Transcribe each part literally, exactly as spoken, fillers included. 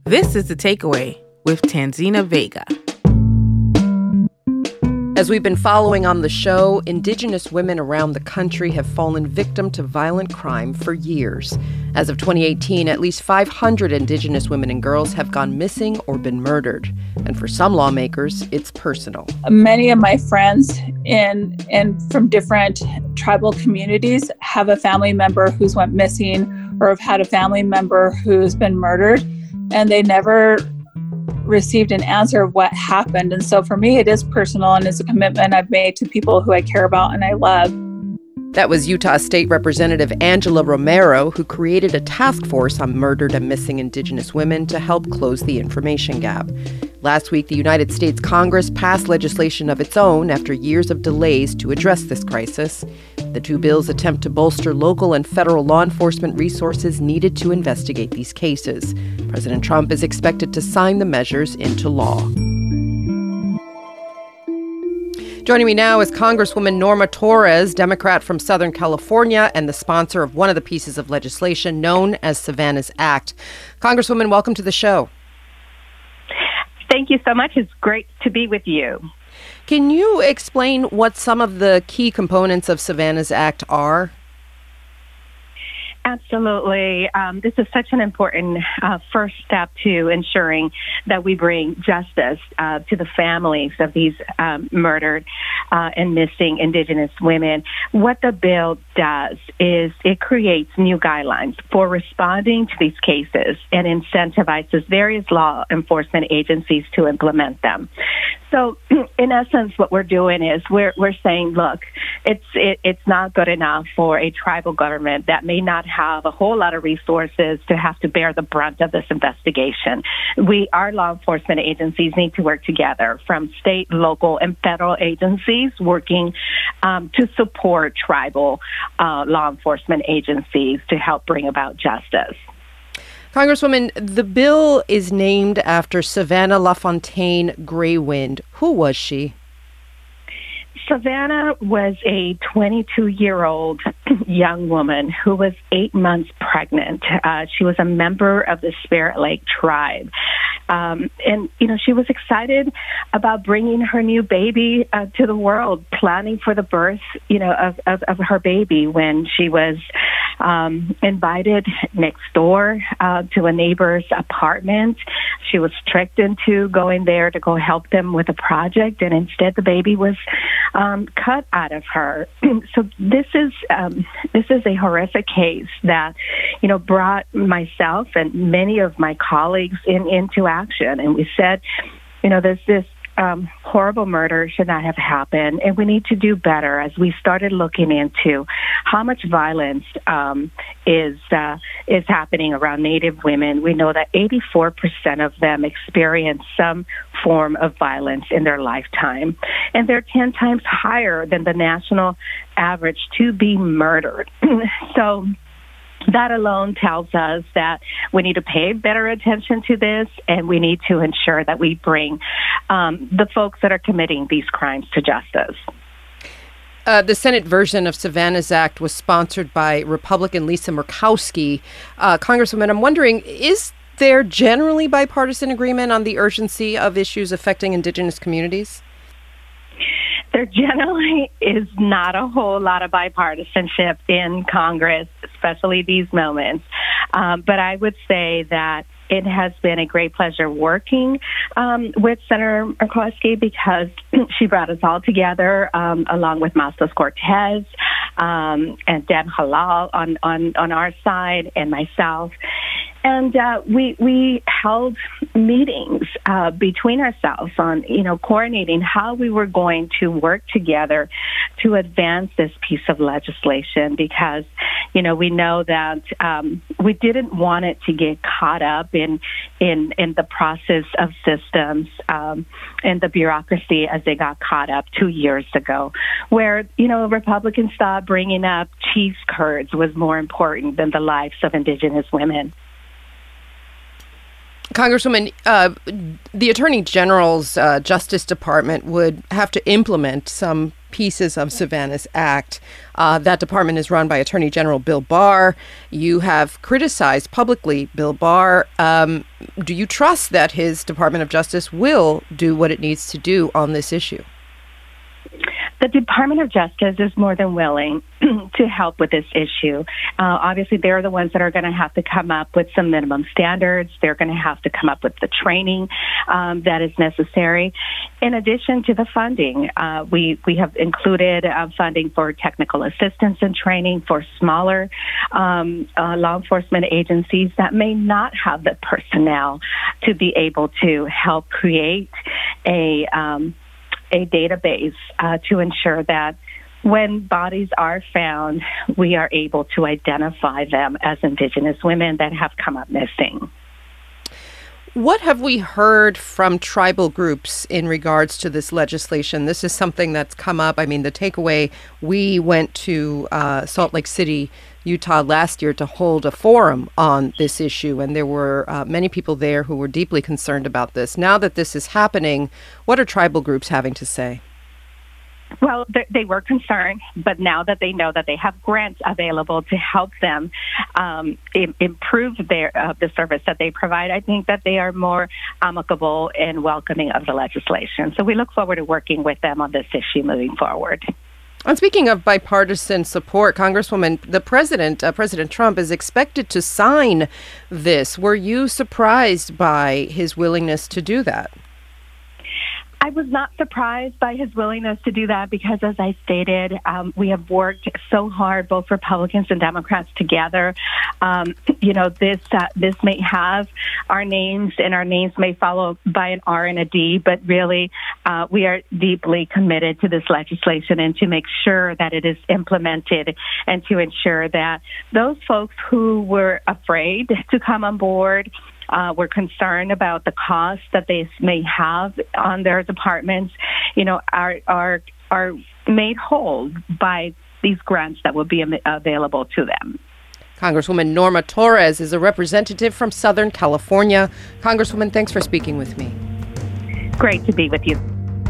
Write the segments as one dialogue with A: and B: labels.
A: This is The Takeaway with Tanzina Vega.
B: As we've been following on the show, Indigenous women around the country have fallen victim to violent crime for years. As of twenty eighteen, at least five hundred Indigenous women and girls have gone missing or been murdered. And for some lawmakers, it's personal.
C: Many of my friends in and from different tribal communities have a family member who's went missing or have had a family member who's been murdered, and they never received an answer of what happened. And so for me, it is personal and it's a commitment I've made to people who I care about and I love.
B: That was Utah State Representative Angela Romero, who created a task force on murdered and missing Indigenous women to help close the information gap. Last week, the United States Congress passed legislation of its own after years of delays to address this crisis. The two bills attempt to bolster local and federal law enforcement resources needed to investigate these cases. President Trump is expected to sign the measures into law. Joining me now is Congresswoman Norma Torres, Democrat from Southern California and the sponsor of one of the pieces of legislation known as Savannah's Act. Congresswoman, welcome to the show.
D: Thank you so much. It's great to be with you.
B: Can you explain what some of the key components of Savannah's Act are?
D: Absolutely. Um, this is such an important uh, first step to ensuring that we bring justice uh, to the families of these um, murdered uh, and missing Indigenous women. What the bill does is it creates new guidelines for responding to these cases and incentivizes various law enforcement agencies to implement them. So, in essence, what we're doing is we're we're saying, look, it's it, it's not good enough for a tribal government that may not have a whole lot of resources to have to bear the brunt of this investigation. We, our law enforcement agencies, need to work together, from state, local, and federal agencies working um, to support tribal uh, law enforcement agencies to help bring about justice.
B: Congresswoman, the bill is named after Savannah LaFontaine Greywind. Who was she?
D: Savannah was a twenty-two-year-old young woman who was eight months pregnant. Uh, she was a member of the Spirit Lake tribe. Um, and, you know, she was excited about bringing her new baby uh, to the world, planning for the birth, you know, of, of, of her baby when she was um, invited next door uh, to a neighbor's apartment. She was tricked into going there to go help them with a project, and instead the baby was um, cut out of her. So this is um, this is a horrific case that, you know, brought myself and many of my colleagues in into action, and we said, you know, there's this um, horrible murder should not have happened, and we need to do better. As we started looking into how much violence um, is uh, is happening around Native women, we know that eighty-four percent of them experience some form of violence in their lifetime, and they're ten times higher than the national average to be murdered. So that alone tells us that we need to pay better attention to this, and we need to ensure that we bring um, the folks that are committing these crimes to justice.
B: Uh, the Senate version of Savannah's Act was sponsored by Republican Lisa Murkowski. Uh, Congresswoman, I'm wondering, is there generally bipartisan agreement on the urgency of issues affecting Indigenous communities?
D: There generally is not a whole lot of bipartisanship in Congress, especially these moments. Um, but I would say that it has been a great pleasure working um, with Senator Murkowski, because she brought us all together, um, along with Mastos Cortez um, and Dan Halal on, on, on our side, and myself. And uh, we we held meetings uh, between ourselves on, you know, coordinating how we were going to work together to advance this piece of legislation, because, you know, we know that um, we didn't want it to get caught up in in, in the process of systems um, and the bureaucracy as they got caught up two years ago, where, you know, Republicans thought bringing up cheese curds was more important than the lives of Indigenous women.
B: Congresswoman, uh, the Attorney General's uh, Justice Department would have to implement some pieces of Savannah's Act. Uh, that department is run by Attorney General Bill Barr. You have criticized publicly Bill Barr. Um, do you trust that his Department of Justice will do what it needs to do on this issue?
D: The Department of Justice is more than willing to help with this issue. Uh, obviously, they're the ones that are going to have to come up with some minimum standards. They're going to have to come up with the training um, that is necessary. In addition to the funding, uh, we, we have included uh, funding for technical assistance and training for smaller um, uh, law enforcement agencies that may not have the personnel to be able to help create a um, a database uh, to ensure that when bodies are found, we are able to identify them as Indigenous women that have come up missing.
B: What have we heard from tribal groups in regards to this legislation? This is something that's come up. I mean, the takeaway, we went to uh, Salt Lake City, Utah last year to hold a forum on this issue, and there were uh, many people there who were deeply concerned about this. Now that this is happening, what are tribal groups having to say?
D: Well, they were concerned, but now that they know that they have grants available to help them um, improve their uh, the service that they provide, I think that they are more amicable and welcoming of the legislation. So we look forward to working with them on this issue moving forward.
B: And speaking of bipartisan support, Congresswoman, the president, uh, President Trump, is expected to sign this. Were you surprised by his willingness to do that?
D: I was not surprised by his willingness to do that because, as I stated, um, we have worked so hard, both Republicans and Democrats together. Um, you know, this uh, this may have our names, and our names may follow by an R and a D, but really uh, we are deeply committed to this legislation and to make sure that it is implemented and to ensure that those folks who were afraid to come on board, Uh, we're concerned about the cost that they may have on their departments, you know, are are are made whole by these grants that will be am- available to them.
B: Congresswoman Norma Torres is a representative from Southern California. Congresswoman, thanks for speaking with me.
D: Great to be with you.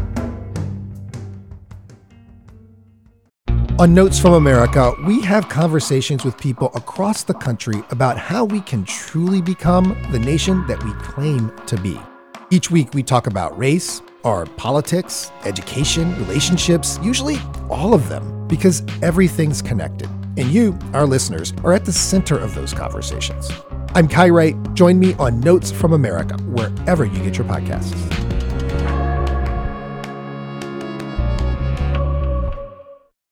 E: On Notes from America, we have conversations with people across the country about how we can truly become the nation that we claim to be. Each week, we talk about race, our politics, education, relationships, usually all of them, because everything's connected. And you, our listeners, are at the center of those conversations. I'm Kai Wright. Join me on Notes from America, wherever you get your podcasts.